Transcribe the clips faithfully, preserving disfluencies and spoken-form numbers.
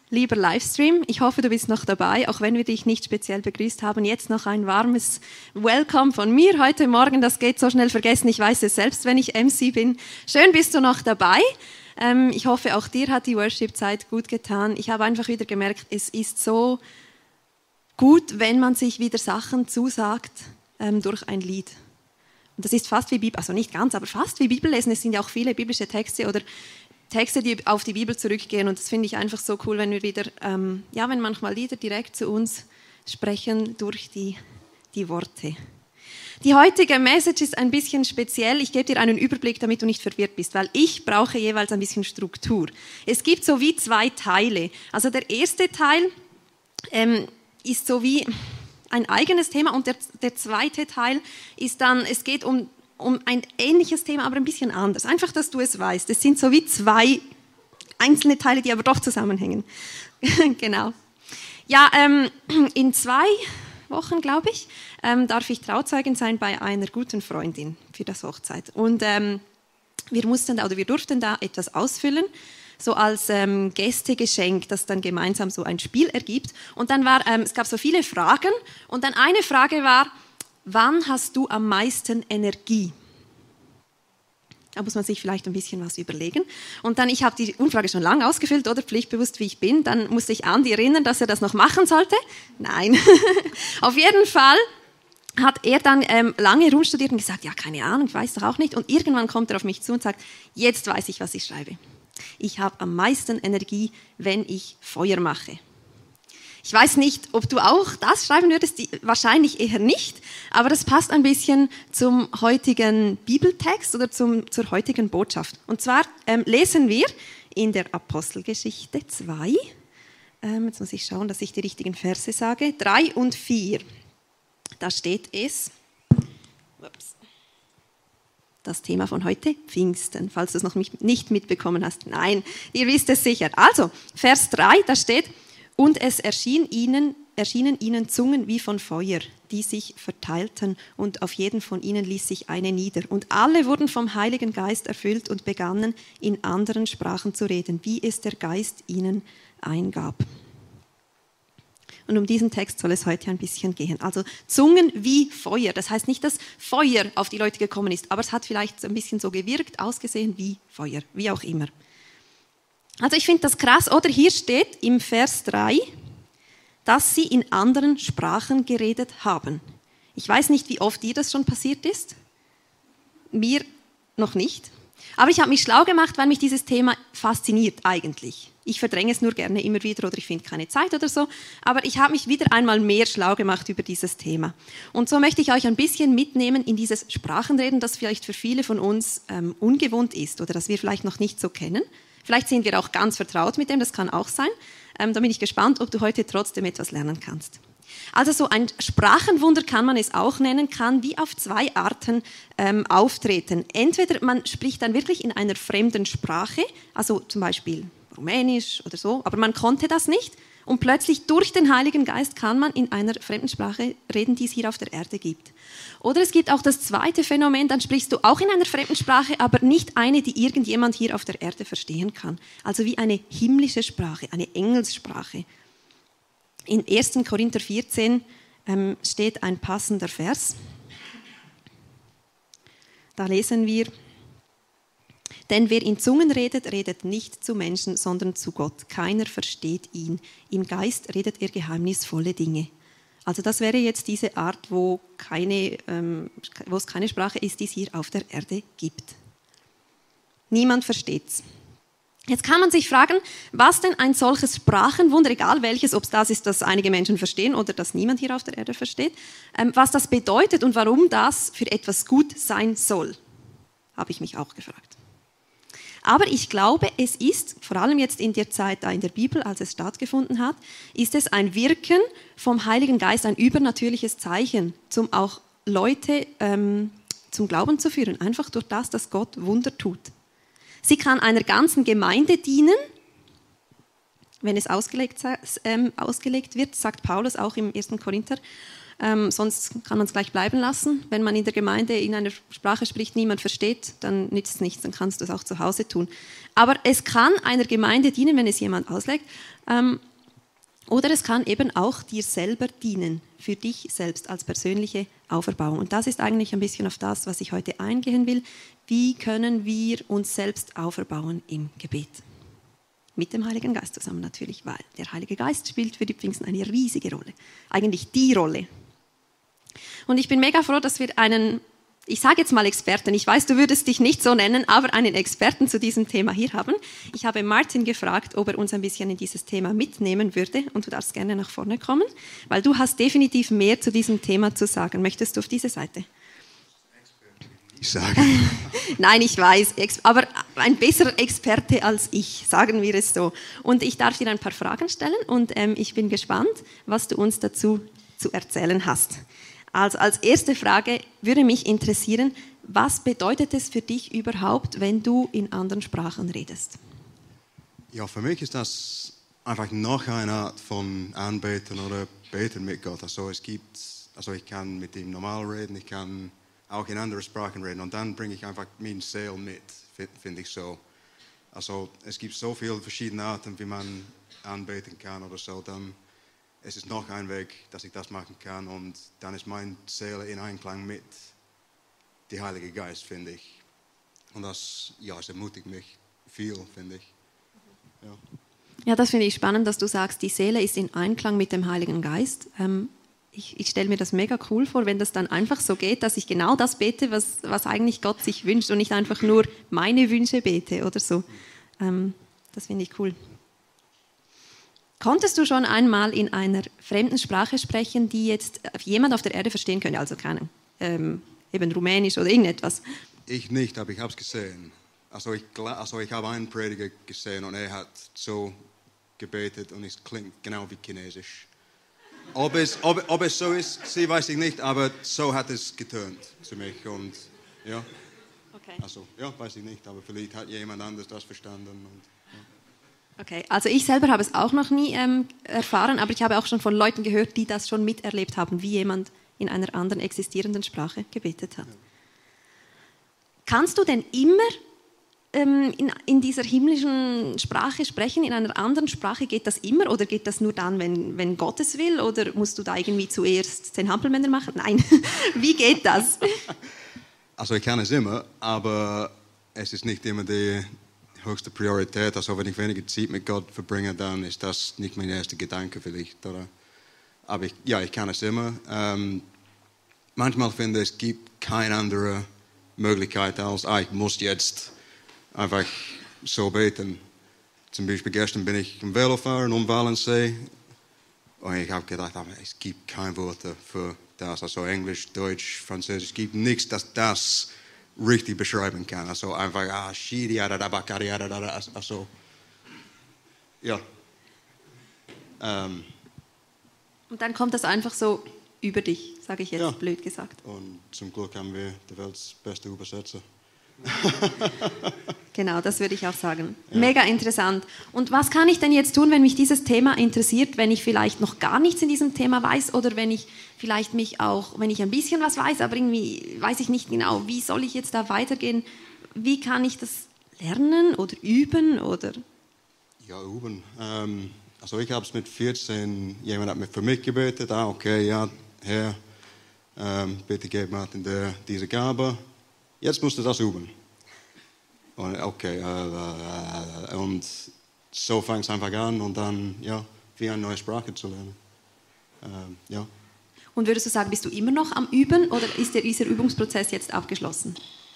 Lieber Livestream, ich hoffe, du bist noch dabei, auch wenn wir dich nicht speziell begrüßt haben. Jetzt noch ein warmes Welcome von mir heute Morgen. Das geht so schnell vergessen, ich weiß es selbst, wenn ich M C bin. Schön bist du noch dabei. Ähm, ich hoffe, auch dir hat die Worship-Zeit gut getan. Ich habe einfach wieder gemerkt, es ist so gut, wenn man sich wieder Sachen zusagt ähm, durch ein Lied. Und das ist fast wie Bibel, also nicht ganz, aber fast wie Bibellesen. Es sind ja auch viele biblische Texte oder Texte, die auf die Bibel zurückgehen, und das finde ich einfach so cool, wenn wir wieder, ähm, ja, wenn manchmal Lieder direkt zu uns sprechen durch die, die Worte. Die heutige Message ist ein bisschen speziell. Ich gebe dir einen Überblick, damit du nicht verwirrt bist, weil ich brauche jeweils ein bisschen Struktur. Es gibt so wie zwei Teile. Also der erste Teil ähm, ist so wie ein eigenes Thema, und der, der zweite Teil ist dann, es geht um um ein ähnliches Thema, aber ein bisschen anders. Einfach, dass du es weißt. Es sind so wie zwei einzelne Teile, die aber doch zusammenhängen. Genau. Ja, ähm, in zwei Wochen, glaube ich, ähm, darf ich Trauzeugin sein bei einer guten Freundin für das Hochzeit. Und ähm, wir mussten da, oder wir durften da etwas ausfüllen, so als ähm, Gästegeschenk, das dann gemeinsam so ein Spiel ergibt. Und dann war, ähm, es gab so viele Fragen, und dann eine Frage war: Wann hast du am meisten Energie? Da muss man sich vielleicht ein bisschen was überlegen. Und dann, ich habe die Umfrage schon lange ausgefüllt, oder pflichtbewusst wie ich bin, dann musste ich Andi erinnern, dass er das noch machen sollte. Nein. Auf jeden Fall hat er dann ähm, lange rumstudiert und gesagt, ja, keine Ahnung, ich weiß doch auch nicht. Und irgendwann kommt er auf mich zu und sagt, jetzt weiß ich, was ich schreibe. Ich habe am meisten Energie, wenn ich Feuer mache. Ich weiß nicht, ob du auch das schreiben würdest, die, wahrscheinlich eher nicht, aber das passt ein bisschen zum heutigen Bibeltext oder zum, zur heutigen Botschaft. Und zwar ähm, lesen wir in der Apostelgeschichte zwei, ähm, jetzt muss ich schauen, dass ich die richtigen Verse sage, drei und vier. Da steht es, ups, das Thema von heute, Pfingsten, falls du es noch nicht mitbekommen hast. Nein, ihr wisst es sicher. Also, Vers drei, da steht: Und es erschien ihnen, erschienen ihnen Zungen wie von Feuer, die sich verteilten, und auf jeden von ihnen ließ sich eine nieder. Und alle wurden vom Heiligen Geist erfüllt und begannen, in anderen Sprachen zu reden, wie es der Geist ihnen eingab. Und um diesen Text soll es heute ein bisschen gehen. Also Zungen wie Feuer. Das heißt nicht, dass Feuer auf die Leute gekommen ist, aber es hat vielleicht ein bisschen so gewirkt, ausgesehen wie Feuer, wie auch immer. Also ich finde das krass, oder? Hier steht im Vers drei, dass sie in anderen Sprachen geredet haben. Ich weiß nicht, wie oft dir das schon passiert ist. Mir noch nicht. Aber ich habe mich schlau gemacht, weil mich dieses Thema fasziniert eigentlich. Ich verdränge es nur gerne immer wieder, oder ich finde keine Zeit oder so. Aber ich habe mich wieder einmal mehr schlau gemacht über dieses Thema. Und so möchte ich euch ein bisschen mitnehmen in dieses Sprachenreden, das vielleicht für viele von uns ähm, ungewohnt ist oder das wir vielleicht noch nicht so kennen. Vielleicht sind wir auch ganz vertraut mit dem, das kann auch sein. Ähm, da bin ich gespannt, ob du heute trotzdem etwas lernen kannst. Also so ein Sprachenwunder kann man es auch nennen, kann wie auf zwei Arten ähm, auftreten. Entweder man spricht dann wirklich in einer fremden Sprache, also zum Beispiel Rumänisch oder so, aber man konnte das nicht. Und plötzlich durch den Heiligen Geist kann man in einer fremden Sprache reden, die es hier auf der Erde gibt. Oder es gibt auch das zweite Phänomen, dann sprichst du auch in einer fremden Sprache, aber nicht eine, die irgendjemand hier auf der Erde verstehen kann. Also wie eine himmlische Sprache, eine Engelssprache. In ersten Korinther vierzehn ähm, steht ein passender Vers. Da lesen wir: Denn wer in Zungen redet, redet nicht zu Menschen, sondern zu Gott. Keiner versteht ihn. Im Geist redet er geheimnisvolle Dinge. Also das wäre jetzt diese Art, wo, keine, ähm, wo es keine Sprache ist, die es hier auf der Erde gibt. Niemand versteht's. Jetzt kann man sich fragen, was denn ein solches Sprachenwunder, egal welches, ob es das ist, das einige Menschen verstehen oder das niemand hier auf der Erde versteht, ähm, was das bedeutet und warum das für etwas gut sein soll, habe ich mich auch gefragt. Aber ich glaube, es ist, vor allem jetzt in der Zeit da in der Bibel, als es stattgefunden hat, ist es ein Wirken vom Heiligen Geist, ein übernatürliches Zeichen, um auch Leute ähm, zum Glauben zu führen, einfach durch das, dass Gott Wunder tut. Sie kann einer ganzen Gemeinde dienen, wenn es ausgelegt, ähm, ausgelegt wird, sagt Paulus auch im ersten Korinther. Ähm, sonst kann man es gleich bleiben lassen. Wenn man in der Gemeinde in einer Sprache spricht, niemand versteht, dann nützt es nichts, dann kannst du es auch zu Hause tun. Aber es kann einer Gemeinde dienen, wenn es jemand auslegt. Ähm, Oder es kann eben auch dir selber dienen, für dich selbst als persönliche Auferbauung. Und das ist eigentlich ein bisschen auf das, was ich heute eingehen will. Wie können wir uns selbst auferbauen im Gebet? Mit dem Heiligen Geist zusammen natürlich, weil der Heilige Geist spielt für die Pfingsten eine riesige Rolle. Eigentlich die Rolle. Und ich bin mega froh, dass wir einen, ich sage jetzt mal Experten, ich weiß, du würdest dich nicht so nennen, aber einen Experten zu diesem Thema hier haben. Ich habe Martin gefragt, ob er uns ein bisschen in dieses Thema mitnehmen würde, und du darfst gerne nach vorne kommen, weil du hast definitiv mehr zu diesem Thema zu sagen. Möchtest du auf diese Seite? Ich sage. Nein, ich weiß, aber ein besserer Experte als ich, sagen wir es so. Und ich darf dir ein paar Fragen stellen und ähm, ich bin gespannt, was du uns dazu zu erzählen hast. Also als erste Frage würde mich interessieren, was bedeutet es für dich überhaupt, wenn du in anderen Sprachen redest? Ja, für mich ist das einfach noch eine Art von Anbeten oder Beten mit Gott. Also es gibt, also ich kann mit ihm normal reden, ich kann auch in andere Sprachen reden und dann bringe ich einfach meine Seele mit, finde ich so. Also es gibt so viele verschiedene Arten, wie man anbeten kann oder so, dann es ist noch ein Weg, dass ich das machen kann und dann ist meine Seele in Einklang mit dem Heiligen Geist, finde ich. Und das, ja, es ermutigt mich viel, finde ich. Ja. Ja, das finde ich spannend, dass du sagst, die Seele ist in Einklang mit dem Heiligen Geist. Ähm, ich ich stelle mir das mega cool vor, wenn das dann einfach so geht, dass ich genau das bete, was, was eigentlich Gott sich wünscht und nicht einfach nur meine Wünsche bete oder so. Ähm, das finde ich cool. Konntest du schon einmal in einer fremden Sprache sprechen, die jetzt jemand auf der Erde verstehen könnte? Also keine, ähm, eben Rumänisch oder irgendetwas? Ich nicht, aber ich habe es gesehen. Also ich, also ich habe einen Prediger gesehen und er hat so gebetet und es klingt genau wie Chinesisch. Ob es, ob, ob es so ist, sie weiß ich nicht, aber so hat es getönt zu mich. Und, ja. Okay. Also, ja, weiß ich nicht, aber vielleicht hat jemand anders das verstanden. Und, ja. Okay, also ich selber habe es auch noch nie ähm, erfahren, aber ich habe auch schon von Leuten gehört, die das schon miterlebt haben, wie jemand in einer anderen existierenden Sprache gebetet hat. Ja. Kannst du denn immer ähm, in, in dieser himmlischen Sprache sprechen, in einer anderen Sprache? Geht das immer oder geht das nur dann, wenn, wenn Gott es will? Oder musst du da irgendwie zuerst zehn Hampelmänner machen? Nein, wie geht das? Also ich kann es immer, aber es ist nicht immer die höchste Priorität. Also wenn ich weniger Zeit mit Gott verbringe, dann ist das nicht mein erster Gedanke vielleicht. Oder? Aber ich, ja, ich kann es immer. Ähm, manchmal finde ich, es gibt keine andere Möglichkeit als, ah, ich muss jetzt einfach so beten. Zum Beispiel gestern bin ich im Velofahren um Walensee und ich habe gedacht, aber es gibt keine Worte für das. Also Englisch, Deutsch, Französisch, es gibt nichts, das das richtig beschreiben kann. Also einfach, ah, also, ja. Ähm, Und dann kommt das einfach so über dich, sage ich jetzt, ja. blöd gesagt. Und zum Glück haben wir die Welts beste Übersetzer. Genau, das würde ich auch sagen. Ja. Mega interessant. Und was kann ich denn jetzt tun, wenn mich dieses Thema interessiert, wenn ich vielleicht noch gar nichts in diesem Thema weiß oder wenn ich vielleicht mich auch, wenn ich ein bisschen was weiß, aber irgendwie weiß ich nicht genau, wie soll ich jetzt da weitergehen? Wie kann ich das lernen oder üben? Oder? Ja, üben. Ähm, also ich habe es mit vierzehn, jemand hat mir für mich gebetet, ah okay, ja, Herr, ähm, bitte gib Martin der, diese Gabe. Jetzt musst du das üben. Und okay, äh, äh, und so fängt es einfach an und dann, ja, wie eine neue Sprache zu lernen. Ähm, ja. Und würdest du sagen, bist du immer noch am Üben oder ist der, dieser Übungsprozess jetzt abgeschlossen?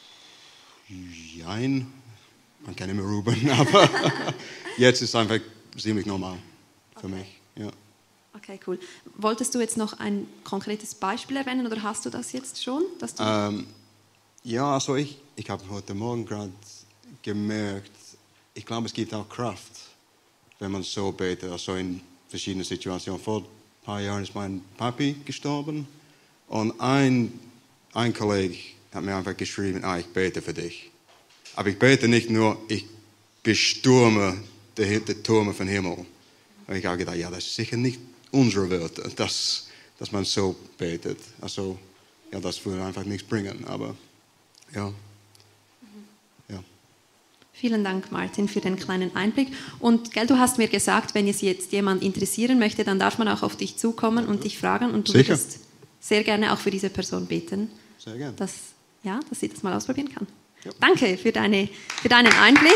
Nein, man kann immer üben, aber jetzt ist es einfach ziemlich normal für okay. mich. Ja. Okay, cool. Wolltest du jetzt noch ein konkretes Beispiel erwähnen oder hast du das jetzt schon? Dass du Ähm, ja, also ich, ich habe heute Morgen gerade gemerkt, ich glaube, es gibt auch Kraft, wenn man so betet, also in verschiedenen Situationen. Vor ein paar Jahren ist mein Papi gestorben und ein, ein Kollege hat mir einfach geschrieben, ah, ich bete für dich. Aber ich bete nicht nur, ich bestürme die, die Türme vom Himmel. Und ich habe gedacht, ja, das ist sicher nicht unsere Welt. Das, dass man so betet. Also, ja, das würde einfach nichts bringen, aber ja. ja. Vielen Dank, Martin, für den kleinen Einblick. Und gell, du hast mir gesagt, wenn es jetzt jemand interessieren möchte, dann darf man auch auf dich zukommen und dich fragen. Und du Sicher. würdest sehr gerne auch für diese Person beten, Sehr gerne. dass, ja, dass sie das mal ausprobieren kann. Ja. Danke für, deine, für deinen Einblick.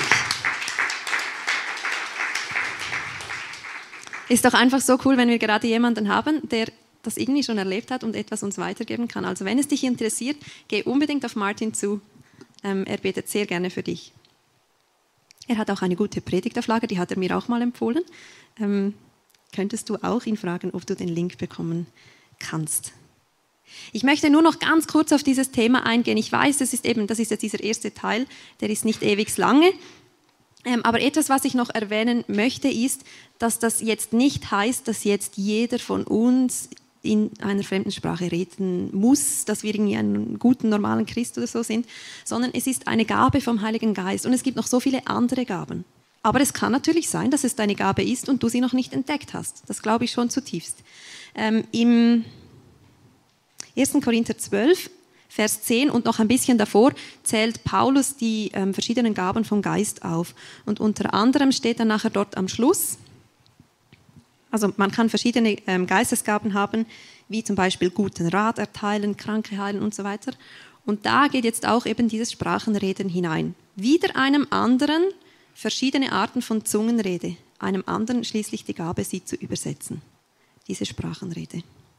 Ist doch einfach so cool, wenn wir gerade jemanden haben, der das irgendwie schon erlebt hat und etwas uns weitergeben kann. Also wenn es dich interessiert, geh unbedingt auf Martin zu. Ähm, er betet sehr gerne für dich. Er hat auch eine gute Predigt auf Lager, die hat er mir auch mal empfohlen. Ähm, könntest du auch ihn fragen, ob du den Link bekommen kannst. Ich möchte nur noch ganz kurz auf dieses Thema eingehen. Ich weiß, das ist eben, das ist jetzt dieser erste Teil, der ist nicht ewig lange. Ähm, aber etwas, was ich noch erwähnen möchte, ist, dass das jetzt nicht heißt, dass jetzt jeder von uns in einer fremden Sprache reden muss, dass wir irgendwie einen guten, normalen Christ oder so sind, sondern es ist eine Gabe vom Heiligen Geist und es gibt noch so viele andere Gaben. Aber es kann natürlich sein, dass es deine Gabe ist und du sie noch nicht entdeckt hast. Das glaube ich schon zutiefst. Ähm, Im ersten Korinther zwölf, Vers zehn und noch ein bisschen davor zählt Paulus die ähm, verschiedenen Gaben vom Geist auf. Und unter anderem steht dann nachher dort am Schluss, also man kann verschiedene ähm, Geistesgaben haben, wie zum Beispiel guten Rat erteilen, Kranke heilen und so weiter. Und da geht jetzt auch eben dieses Sprachenreden hinein. Wieder einem anderen verschiedene Arten von Zungenrede, einem anderen schließlich die Gabe, sie zu übersetzen. Diese Sprachenrede.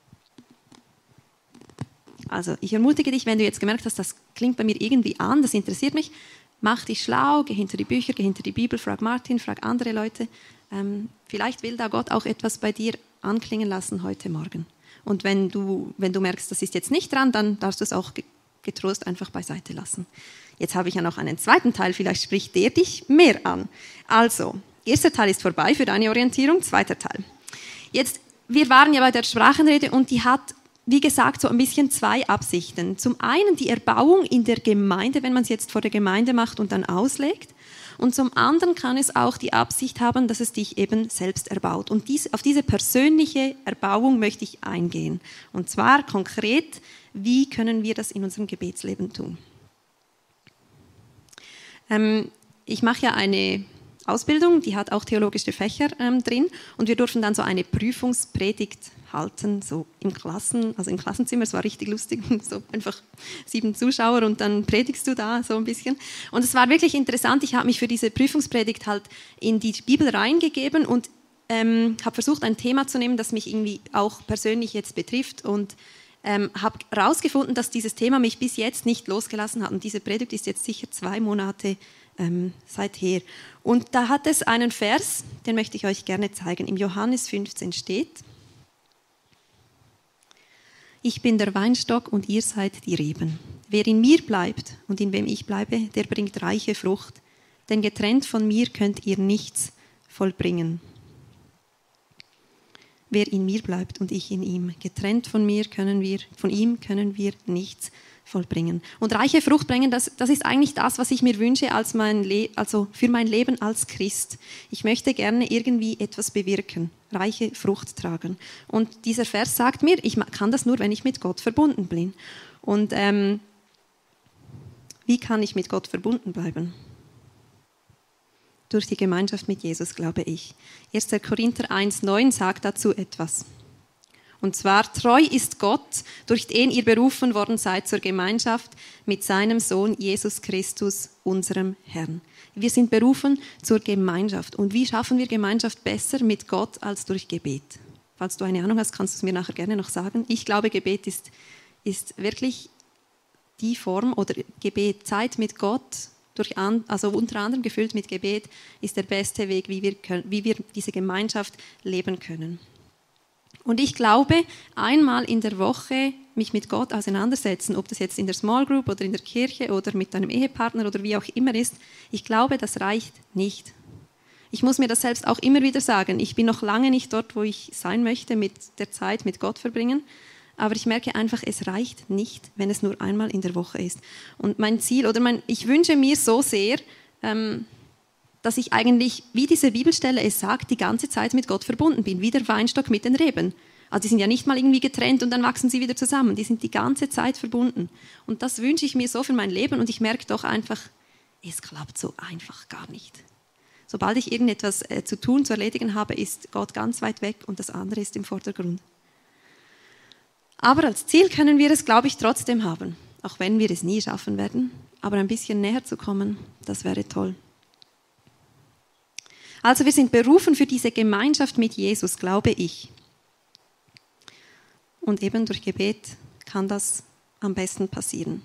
Also ich ermutige dich, wenn du jetzt gemerkt hast, das klingt bei mir irgendwie an, das interessiert mich, mach dich schlau, geh hinter die Bücher, geh hinter die Bibel, frag Martin, frag andere Leute. Ähm, vielleicht will da Gott auch etwas bei dir anklingen lassen heute Morgen. Und wenn du, wenn du merkst, das ist jetzt nicht dran, dann darfst du es auch getrost einfach beiseite lassen. Jetzt habe ich ja noch einen zweiten Teil, vielleicht spricht der dich mehr an. Also, erster Teil ist vorbei für deine Orientierung, zweiter Teil. Jetzt, wir waren ja bei der Sprachenrede und die hat, wie gesagt, so ein bisschen zwei Absichten. Zum einen die Erbauung in der Gemeinde, wenn man es jetzt vor der Gemeinde macht und dann auslegt. Und zum anderen kann es auch die Absicht haben, dass es dich eben selbst erbaut. Und dies, auf diese persönliche Erbauung möchte ich eingehen. Und zwar konkret, wie können wir das in unserem Gebetsleben tun? Ähm, ich mache ja eine Ausbildung, die hat auch theologische Fächer ähm, drin und wir durften dann so eine Prüfungspredigt halten, so im Klassen, also im Klassenzimmer, es war richtig lustig, so einfach sieben Zuschauer und dann predigst du da so ein bisschen. Und es war wirklich interessant, ich habe mich für diese Prüfungspredigt halt in die Bibel reingegeben und ähm, habe versucht, ein Thema zu nehmen, das mich irgendwie auch persönlich jetzt betrifft und ähm, habe herausgefunden, dass dieses Thema mich bis jetzt nicht losgelassen hat und diese Predigt ist jetzt sicher zwei Monate ähm, seither. Und da hat es einen Vers, den möchte ich euch gerne zeigen. Im Johannes fünfzehn steht: Ich bin der Weinstock und ihr seid die Reben. Wer in mir bleibt und in wem ich bleibe, der bringt reiche Frucht. Denn getrennt von mir könnt ihr nichts vollbringen. Wer in mir bleibt und ich in ihm, getrennt von mir können wir, von ihm können wir nichts vollbringen. Und reiche Frucht bringen, das, das ist eigentlich das, was ich mir wünsche als mein Le- also für mein Leben als Christ. Ich möchte gerne irgendwie etwas bewirken, reiche Frucht tragen. Und dieser Vers sagt mir, ich kann das nur, wenn ich mit Gott verbunden bin. Und ähm, wie kann ich mit Gott verbunden bleiben? Durch die Gemeinschaft mit Jesus, glaube ich. erster Korinther eins neun sagt dazu etwas. Und zwar, treu ist Gott, durch den ihr berufen worden seid zur Gemeinschaft mit seinem Sohn Jesus Christus, unserem Herrn. Wir sind berufen zur Gemeinschaft. Und wie schaffen wir Gemeinschaft besser mit Gott als durch Gebet? Falls du eine Ahnung hast, kannst du es mir nachher gerne noch sagen. Ich glaube, Gebet ist, ist wirklich die Form, oder Gebet, Zeit mit Gott, durch an, also unter anderem gefüllt mit Gebet, ist der beste Weg, wie wir, können, wie wir diese Gemeinschaft leben können. Und ich glaube, einmal in der Woche mich mit Gott auseinandersetzen, ob das jetzt in der Small Group oder in der Kirche oder mit deinem Ehepartner oder wie auch immer ist, ich glaube, das reicht nicht. Ich muss mir das selbst auch immer wieder sagen. Ich bin noch lange nicht dort, wo ich sein möchte, mit der Zeit mit Gott verbringen. Aber ich merke einfach, es reicht nicht, wenn es nur einmal in der Woche ist. Und mein Ziel, oder mein, ich wünsche mir so sehr, ähm, dass ich eigentlich, wie diese Bibelstelle es sagt, die ganze Zeit mit Gott verbunden bin, wie der Weinstock mit den Reben. Also die sind ja nicht mal irgendwie getrennt und dann wachsen sie wieder zusammen. Die sind die ganze Zeit verbunden. Und das wünsche ich mir so für mein Leben und ich merke doch einfach, es klappt so einfach gar nicht. Sobald ich irgendetwas äh, zu tun, zu erledigen habe, ist Gott ganz weit weg und das andere ist im Vordergrund. Aber als Ziel können wir es, glaube ich, trotzdem haben. Auch wenn wir es nie schaffen werden. Aber ein bisschen näher zu kommen, das wäre toll. Also wir sind berufen für diese Gemeinschaft mit Jesus, glaube ich. Und eben durch Gebet kann das am besten passieren.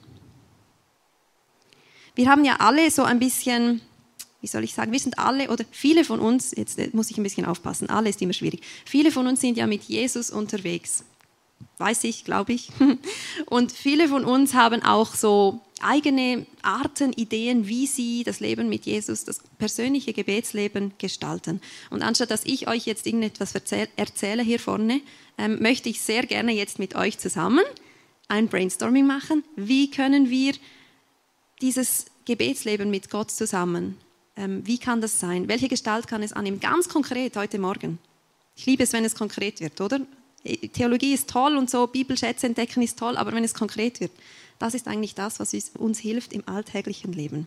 Wir haben ja alle so ein bisschen, wie soll ich sagen, wir sind alle, oder viele von uns, jetzt muss ich ein bisschen aufpassen, alle ist immer schwierig, viele von uns sind ja mit Jesus unterwegs. Weiß ich, glaube ich. Und viele von uns haben auch so eigene Arten, Ideen, wie sie das Leben mit Jesus, das persönliche Gebetsleben gestalten. Und anstatt dass ich euch jetzt irgendetwas erzähle hier vorne, ähm, möchte ich sehr gerne jetzt mit euch zusammen ein Brainstorming machen. Wie können wir dieses Gebetsleben mit Gott zusammen, ähm, wie kann das sein? Welche Gestalt kann es annehmen? Ganz konkret heute Morgen. Ich liebe es, wenn es konkret wird, oder? Theologie ist toll und so, Bibelschätze entdecken ist toll, aber wenn es konkret wird, das ist eigentlich das, was uns hilft im alltäglichen Leben.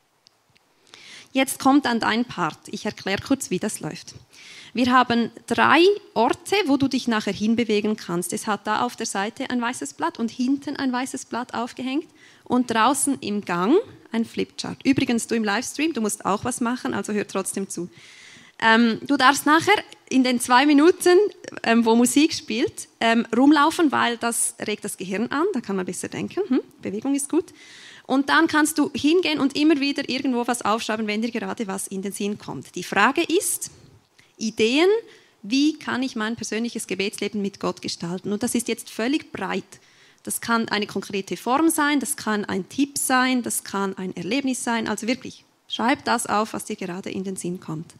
Jetzt kommt dann dein Part. Ich erkläre kurz, wie das läuft. Wir haben drei Orte, wo du dich nachher hinbewegen kannst. Es hat da auf der Seite ein weißes Blatt und hinten ein weißes Blatt aufgehängt und draußen im Gang ein Flipchart. Übrigens, du im Livestream, du musst auch was machen, also hör trotzdem zu. Ähm, du darfst nachher in den zwei Minuten, ähm, wo Musik spielt, ähm, rumlaufen, weil das regt das Gehirn an, da kann man besser denken, hm, Bewegung ist gut. Und dann kannst du hingehen und immer wieder irgendwo was aufschreiben, wenn dir gerade was in den Sinn kommt. Die Frage ist, Ideen, wie kann ich mein persönliches Gebetsleben mit Gott gestalten? Und das ist jetzt völlig breit. Das kann eine konkrete Form sein, das kann ein Tipp sein, das kann ein Erlebnis sein. Also wirklich, schreib das auf, was dir gerade in den Sinn kommt.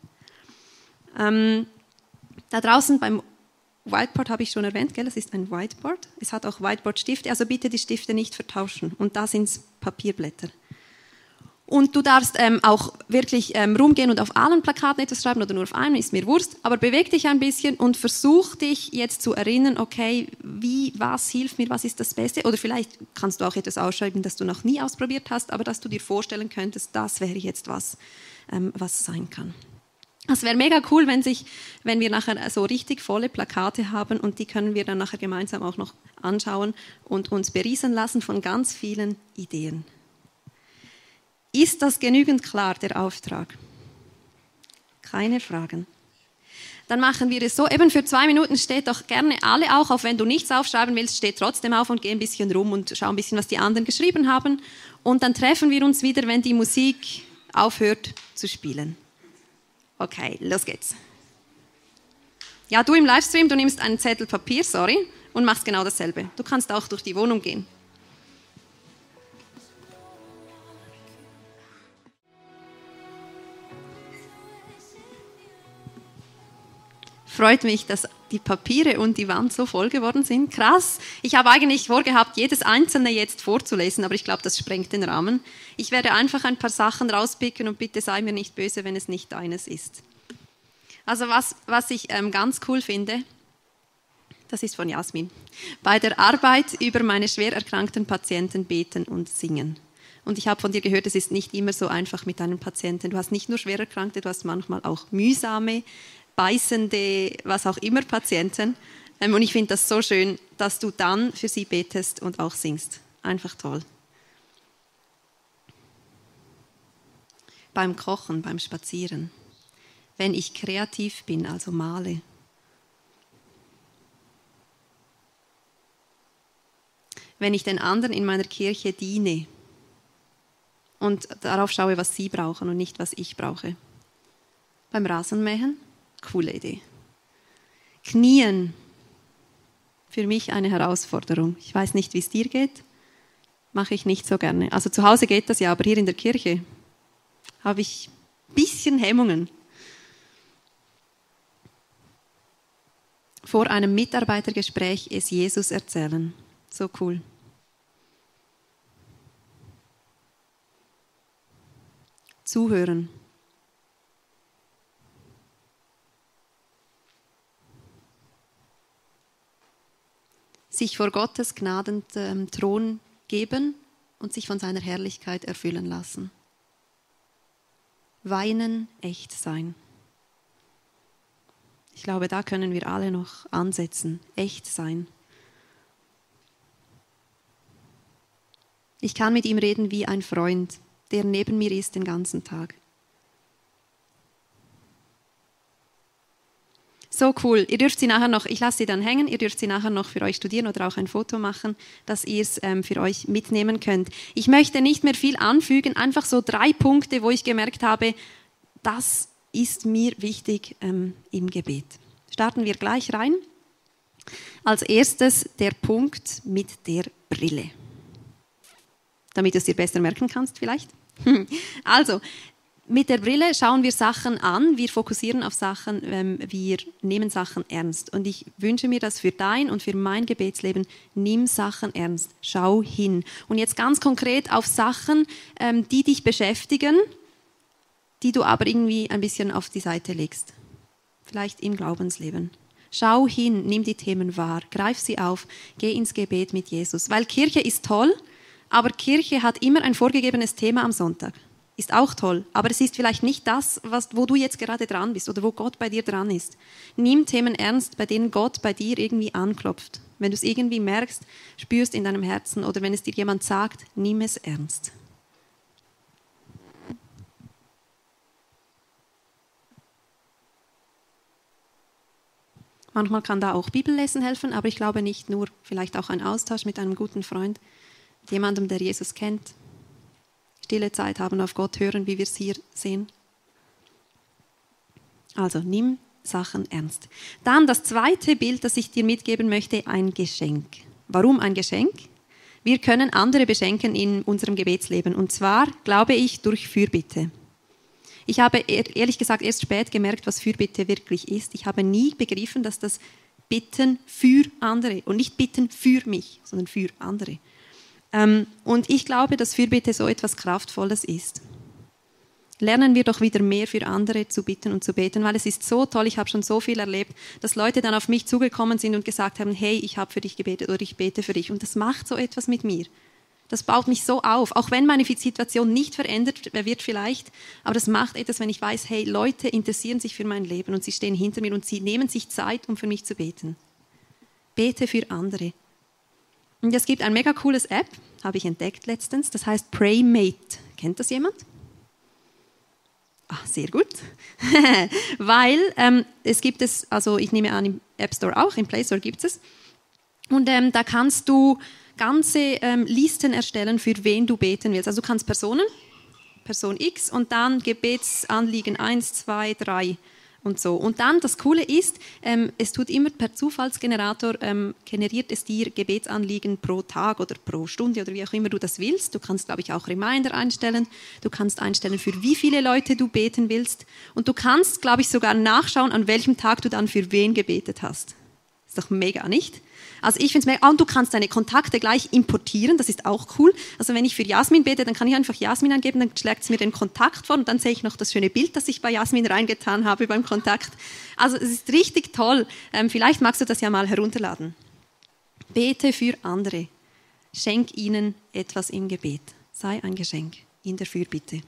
Ähm, da draußen beim Whiteboard habe ich schon erwähnt, gell? Es ist ein Whiteboard. Es hat auch Whiteboard-Stifte, also bitte die Stifte nicht vertauschen. Und da sind es Papierblätter. Und du darfst ähm, auch wirklich ähm, rumgehen und auf allen Plakaten etwas schreiben oder nur auf einem, ist mir Wurst. Aber beweg dich ein bisschen und versuch dich jetzt zu erinnern, okay, wie, was hilft mir, was ist das Beste? Oder vielleicht kannst du auch etwas ausschreiben, das du noch nie ausprobiert hast, aber dass du dir vorstellen könntest, das wäre jetzt was, ähm, was sein kann. Es wäre mega cool, wenn, sich, wenn wir nachher so richtig volle Plakate haben und die können wir dann nachher gemeinsam auch noch anschauen und uns berieseln lassen von ganz vielen Ideen. Ist das genügend klar, der Auftrag? Keine Fragen. Dann machen wir es so, eben für zwei Minuten steht doch gerne alle auch, auch wenn du nichts aufschreiben willst, steht trotzdem auf und geh ein bisschen rum und schau ein bisschen, was die anderen geschrieben haben. Und dann treffen wir uns wieder, wenn die Musik aufhört zu spielen. Okay, los geht's. Ja, du im Livestream, du nimmst einen Zettel Papier, sorry, und machst genau dasselbe. Du kannst auch durch die Wohnung gehen. Freut mich, dass die Papiere und die Wand so voll geworden sind. Krass. Ich habe eigentlich vorgehabt, jedes einzelne jetzt vorzulesen, aber ich glaube, das sprengt den Rahmen. Ich werde einfach ein paar Sachen rauspicken und bitte sei mir nicht böse, wenn es nicht deines ist. Also was, was ich ähm, ganz cool finde, das ist von Jasmin. Bei der Arbeit über meine schwer erkrankten Patienten beten und singen. Und ich habe von dir gehört, es ist nicht immer so einfach mit deinen Patienten. Du hast nicht nur schwer Erkrankte, du hast manchmal auch mühsame, beißende, was auch immer Patienten. Und ich finde das so schön, dass du dann für sie betest und auch singst. Einfach toll. Beim Kochen, beim Spazieren. Wenn ich kreativ bin, also male. Wenn ich den anderen in meiner Kirche diene und darauf schaue, was sie brauchen und nicht, was ich brauche. Beim Rasenmähen. Coole Idee. Knien. Für mich eine Herausforderung. Ich weiß nicht, wie es dir geht. Mache ich nicht so gerne. Also zu Hause geht das ja, aber hier in der Kirche habe ich ein bisschen Hemmungen. Vor einem Mitarbeitergespräch es Jesus erzählen. So cool. Zuhören. sich vor Gottes Gnadenthron geben und sich von seiner Herrlichkeit erfüllen lassen. Weinen, echt sein. Ich glaube, da können wir alle noch ansetzen. Echt sein. Ich kann mit ihm reden wie ein Freund, der neben mir ist den ganzen Tag. So cool. Ihr dürft sie nachher noch, ich lasse sie dann hängen, ihr dürft sie nachher noch für euch studieren oder auch ein Foto machen, dass ihr es ähm, für euch mitnehmen könnt. Ich möchte nicht mehr viel anfügen, einfach so drei Punkte, wo ich gemerkt habe, das ist mir wichtig ähm, im Gebet. Starten wir gleich rein. Als erstes der Punkt mit der Brille. Damit du es dir besser merken kannst vielleicht. Also, mit der Brille schauen wir Sachen an, wir fokussieren auf Sachen, ähm, wir nehmen Sachen ernst. Und ich wünsche mir das für dein und für mein Gebetsleben, nimm Sachen ernst, schau hin. Und jetzt ganz konkret auf Sachen, ähm, die dich beschäftigen, die du aber irgendwie ein bisschen auf die Seite legst. Vielleicht im Glaubensleben. Schau hin, nimm die Themen wahr, greif sie auf, geh ins Gebet mit Jesus. Weil Kirche ist toll, aber Kirche hat immer ein vorgegebenes Thema am Sonntag. Ist auch toll, aber es ist vielleicht nicht das, was, wo du jetzt gerade dran bist oder wo Gott bei dir dran ist. Nimm Themen ernst, bei denen Gott bei dir irgendwie anklopft. Wenn du es irgendwie merkst, spürst in deinem Herzen oder wenn es dir jemand sagt, nimm es ernst. Manchmal kann da auch Bibellesen helfen, aber ich glaube nicht nur, vielleicht auch ein Austausch mit einem guten Freund, mit jemandem, der Jesus kennt. Stille Zeit haben, auf Gott hören, wie wir es hier sehen. Also nimm Sachen ernst. Dann das zweite Bild, das ich dir mitgeben möchte, ein Geschenk. Warum ein Geschenk? Wir können andere beschenken in unserem Gebetsleben und zwar, glaube ich, durch Fürbitte. Ich habe ehrlich gesagt erst spät gemerkt, was Fürbitte wirklich ist. Ich habe nie begriffen, dass das Bitten für andere und nicht Bitten für mich, sondern für andere. Und ich glaube, dass Fürbitte so etwas Kraftvolles ist. Lernen wir doch wieder mehr für andere zu bitten und zu beten, weil es ist so toll, ich habe schon so viel erlebt, dass Leute dann auf mich zugekommen sind und gesagt haben, hey, ich habe für dich gebetet oder ich bete für dich. Und das macht so etwas mit mir. Das baut mich so auf, auch wenn meine Situation nicht verändert wird vielleicht, aber das macht etwas, wenn ich weiß, hey, Leute interessieren sich für mein Leben und sie stehen hinter mir und sie nehmen sich Zeit, um für mich zu beten. Bete für andere. Und es gibt ein mega cooles App, habe ich entdeckt letztens, das heißt Praymate. Kennt das jemand? Ah, sehr gut. Weil ähm, es gibt es, also ich nehme an, im App Store auch, im Play Store gibt es. Und ähm, da kannst du ganze ähm, Listen erstellen, für wen du beten willst. Also du kannst Personen, Person X und dann Gebetsanliegen eins, zwei, drei. Und so. Und dann, das Coole ist, ähm, es tut immer per Zufallsgenerator, ähm, generiert es dir Gebetsanliegen pro Tag oder pro Stunde oder wie auch immer du das willst. Du kannst, glaube ich, auch Reminder einstellen. Du kannst einstellen, für wie viele Leute du beten willst. Und du kannst, glaube ich, sogar nachschauen, an welchem Tag du dann für wen gebetet hast. Ist doch mega, nicht? Also ich finde es mega. Und du kannst deine Kontakte gleich importieren, das ist auch cool. Also wenn ich für Jasmin bete, dann kann ich einfach Jasmin eingeben, dann schlägt es mir den Kontakt vor und dann sehe ich noch das schöne Bild, das ich bei Jasmin reingetan habe beim Kontakt. Also es ist richtig toll. Ähm, vielleicht magst du das ja mal herunterladen. Bete für andere. Schenk ihnen etwas im Gebet. Sei ein Geschenk in der Fürbitte.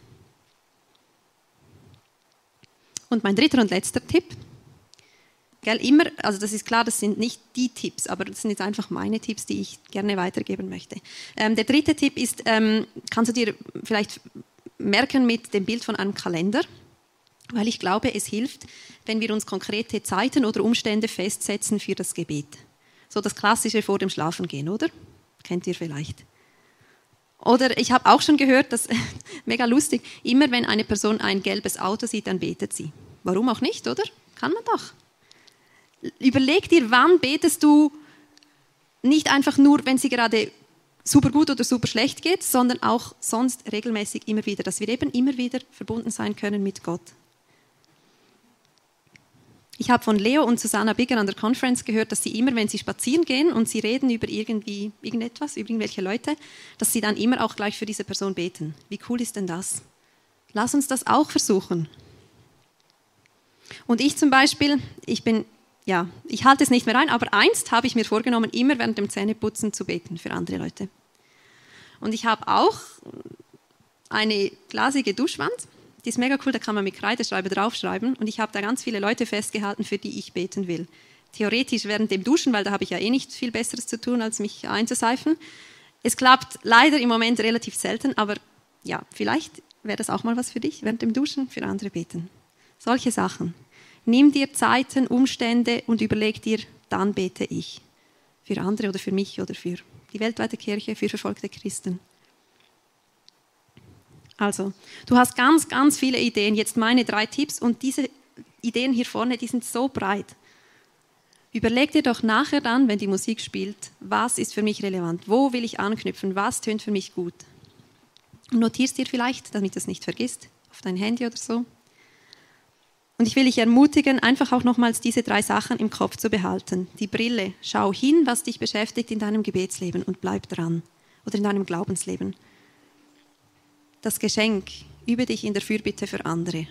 Und mein dritter und letzter Tipp. Gell, immer, also das ist klar, das sind nicht die Tipps, aber das sind jetzt einfach meine Tipps, die ich gerne weitergeben möchte. Ähm, der dritte Tipp ist, ähm, kannst du dir vielleicht merken mit dem Bild von einem Kalender, weil ich glaube, es hilft, wenn wir uns konkrete Zeiten oder Umstände festsetzen für das Gebet. So das Klassische vor dem Schlafengehen, oder? Kennt ihr vielleicht. Oder ich habe auch schon gehört, dass, mega lustig, immer wenn eine Person ein gelbes Auto sieht, dann betet sie. Warum auch nicht, oder? Kann man doch. Überleg dir, wann betest du nicht einfach nur, wenn es dir gerade super gut oder super schlecht geht, sondern auch sonst regelmäßig immer wieder, dass wir eben immer wieder verbunden sein können mit Gott. Ich habe von Leo und Susanna Bigger an der Conference gehört, dass sie immer, wenn sie spazieren gehen und sie reden über irgendwie, irgendetwas, über irgendwelche Leute, dass sie dann immer auch gleich für diese Person beten. Wie cool ist denn das? Lass uns das auch versuchen. Und ich zum Beispiel, ich bin ja, ich halte es nicht mehr ein, aber einst habe ich mir vorgenommen, immer während dem Zähneputzen zu beten für andere Leute. Und ich habe auch eine glasige Duschwand, die ist mega cool, da kann man mit Kreideschreiber draufschreiben und ich habe da ganz viele Leute festgehalten, für die ich beten will. Theoretisch während dem Duschen, weil da habe ich ja eh nicht viel Besseres zu tun, als mich einzuseifen. Es klappt leider im Moment relativ selten, aber ja, vielleicht wäre das auch mal was für dich, während dem Duschen für andere beten. Solche Sachen. Nimm dir Zeiten, Umstände und überleg dir, dann bete ich. Für andere oder für mich oder für die weltweite Kirche, für verfolgte Christen. Also, du hast ganz, ganz viele Ideen. Jetzt meine drei Tipps und diese Ideen hier vorne, die sind so breit. Überleg dir doch nachher dann, wenn die Musik spielt, was ist für mich relevant, wo will ich anknüpfen, was tönt für mich gut. Notierst dir vielleicht, damit du es nicht vergisst, auf dein Handy oder so. Und ich will dich ermutigen, einfach auch nochmals diese drei Sachen im Kopf zu behalten. Die Brille, schau hin, was dich beschäftigt in deinem Gebetsleben und bleib dran. Oder in deinem Glaubensleben. Das Geschenk, übe dich in der Fürbitte für andere.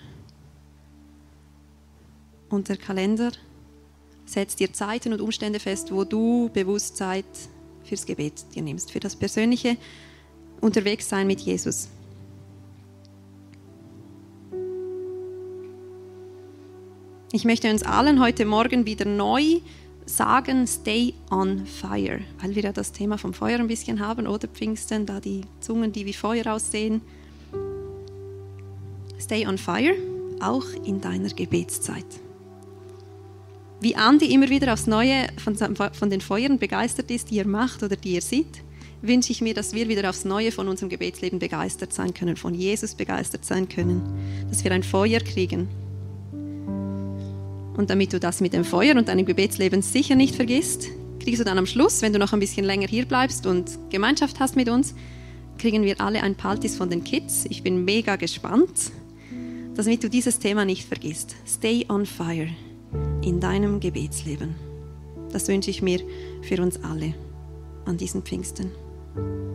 Und der Kalender, setz dir Zeiten und Umstände fest, wo du bewusst Zeit fürs Gebet dir nimmst, für das persönliche Unterwegssein mit Jesus. Ich möchte uns allen heute Morgen wieder neu sagen, stay on fire, weil wir ja das Thema vom Feuer ein bisschen haben, oder Pfingsten, da die Zungen, die wie Feuer aussehen. Stay on fire, auch in deiner Gebetszeit. Wie Andi immer wieder aufs Neue von, von den Feuern begeistert ist, die er macht oder die er sieht, wünsche ich mir, dass wir wieder aufs Neue von unserem Gebetsleben begeistert sein können, von Jesus begeistert sein können, dass wir ein Feuer kriegen. Und damit du das mit dem Feuer und deinem Gebetsleben sicher nicht vergisst, kriegst du dann am Schluss, wenn du noch ein bisschen länger hier bleibst und Gemeinschaft hast mit uns, kriegen wir alle ein Paltis von den Kids. Ich bin mega gespannt, damit du dieses Thema nicht vergisst. Stay on fire in deinem Gebetsleben. Das wünsche ich mir für uns alle an diesen Pfingsten.